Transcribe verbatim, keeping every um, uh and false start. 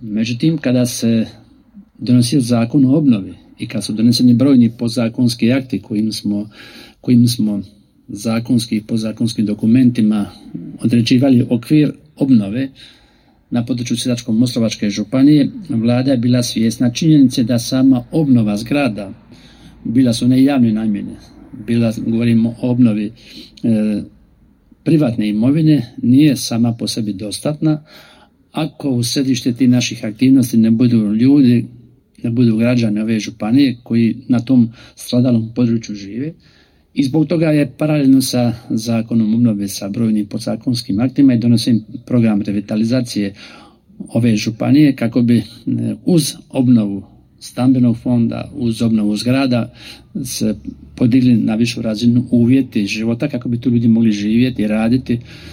Međutim, kada se donosio zakon o obnovi i kad su doneseni brojni podzakonski akti kojim smo, kojim smo zakonski i podzakonskim dokumentima određivali okvir obnove na području Sisačko-moslavačke županije, vlada je bila svjesna činjenice da sama obnova zgrada, bila su ne javne namjene, bila, govorimo o obnovi e, privatne imovine, nije sama po sebi dostatna ako u središte tih naših aktivnosti ne budu ljudi, ne budu građani ove županije koji na tom stradalom području žive. I zbog toga je paralelno sa zakonom obnove, sa brojnim podzakonskim aktima i donesen program revitalizacije ove županije kako bi uz obnovu stambenog fonda, uz obnovu zgrada se podigli na višu razinu uvjeti života kako bi tu ljudi mogli živjeti, raditi